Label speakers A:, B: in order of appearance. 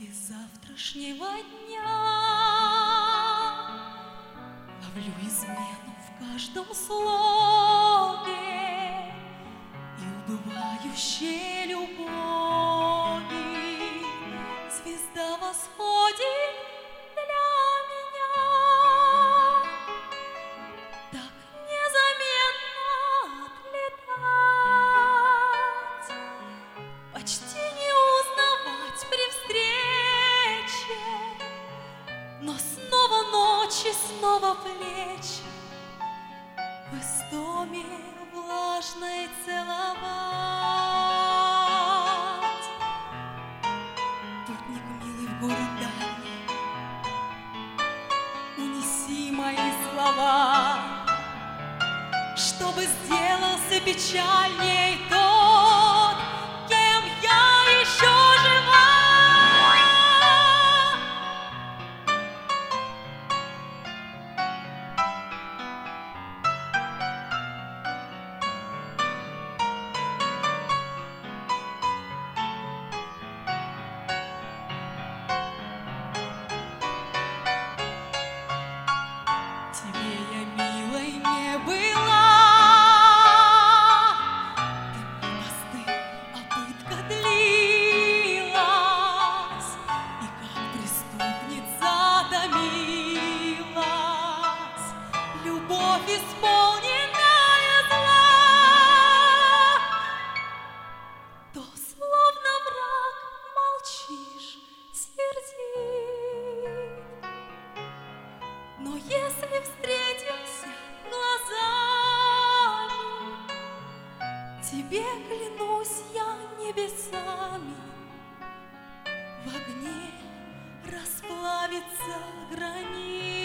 A: Из завтрашнего дня ловлю измену в каждом слове и убывающей любови. Звезда восходит для меня так незаметно отлетать, почти не узнавать при встрече, но снова ночи, снова плечи в истоме влажной целовать. Путник милый в город дальний, унеси мои слова, чтобы сделался печальней тот, кем я еще жива. Тебе я милой не была, ты мне мосты, а пытка длилась, и как преступница томилась любовь, исполненная зла. То словно враг молчишь, сердит, но если встретимся глазами, тебе клянусь я небесами, в огне расплавится гранит.